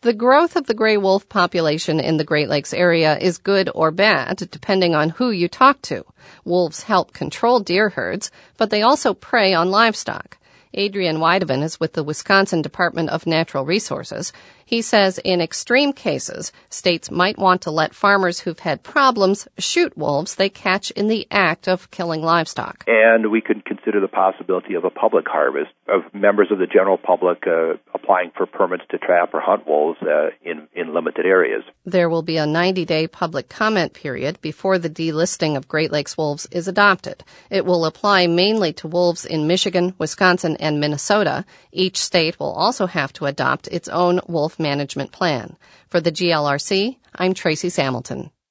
The growth of the gray wolf population in the Great Lakes area is good or bad, depending on who you talk to. Wolves help control deer herds, but they also prey on livestock. Adrian Weideman is with the Wisconsin Department of Natural Resources. He says in extreme cases, states might want to let farmers who've had problems shoot wolves they catch in the act of killing livestock. And we could consider the possibility of a public harvest of members of the general public applying for permits to trap or hunt wolves in limited areas. There will be a 90-day public comment period before the delisting of Great Lakes wolves is adopted. It will apply mainly to wolves in Michigan, Wisconsin, and Minnesota. Each state will also have to adopt its own wolf management plan. For the GLRC, I'm Tracy Samilton.